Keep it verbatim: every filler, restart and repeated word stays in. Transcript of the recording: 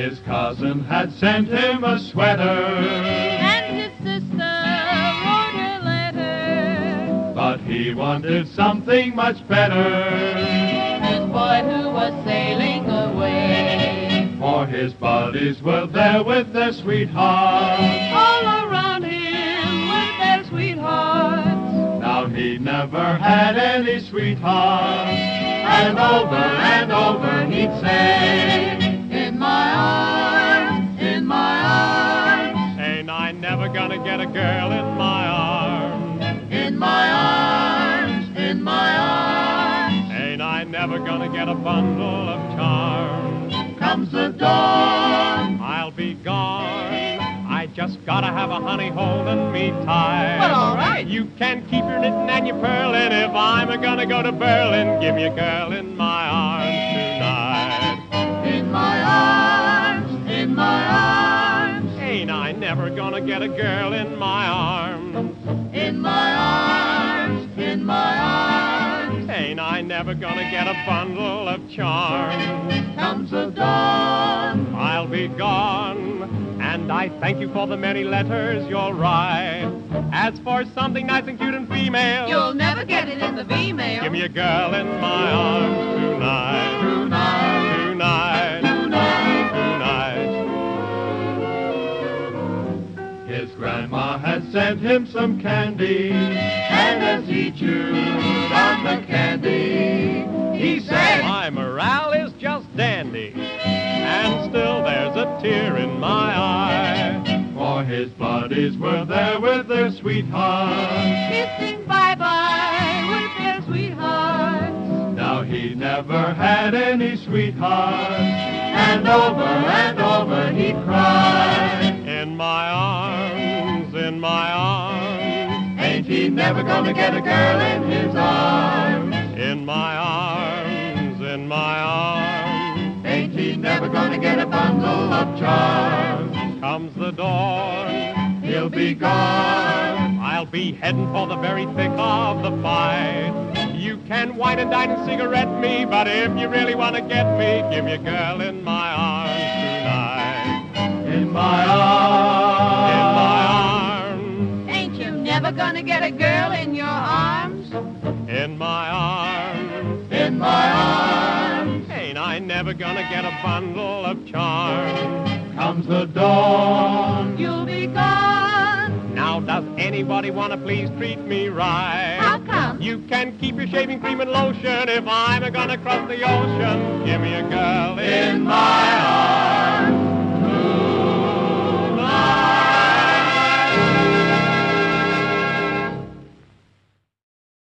His cousin had sent him a sweater, and his sister wrote a letter, but he wanted something much better. His boy who was sailing away, For his buddies were there with their sweethearts, all around him with their sweethearts. Now he never had any sweethearts, and over and over he'd say, In my arms, in my arms, Ain't I never gonna get a girl in my arms? in my arms, in my arms. Ain't I never gonna get a bundle of charms? Comes the dawn. I'll be gone. I just gotta have a honey holding me tight. Well, all right. You can keep your knitting and your purling. If I'm a gonna go to Berlin, give me a girl in my arms tonight. In my arms, in my arms, Ain't I never gonna get a girl in my arms? in my arms, in my arms. Ain't I never gonna get a bundle of charms? Comes the dawn. I'll be gone, and I thank you for the many letters you'll write. As for something nice and cute and female, You'll never get it in the V-mail. give me a girl in my arms tonight. Tonight, Tonight, tonight. tonight. His grandma had sent him some candy, and as he chewed on the candy, he said, My morale is just dandy, and still there's a tear in my eye. For his buddies were there with their sweethearts, Kissing bye-bye with their sweethearts. Now he never had any sweethearts, and over and over he cried, In my arms, in my arms, Ain't he never gonna get a girl in his arms? in my arms, in my arms. Ain't he never gonna get a bundle of charms? Comes the dawn, He'll be gone. I'll be heading for the very thick of the fight. You can wine and dine and cigarette me, but if you really want to get me, give me a girl in my arms tonight. In my arms. In my arms, Ain't you never gonna get a girl in your arms? in my arms. In my arms. Ain't I never gonna get a bundle of charms? Comes the dawn. You'll be gone. Now does anybody want to please treat me right? How come? You can keep your shaving cream and lotion. If I'm gonna cross the ocean, give me a girl in In my arms.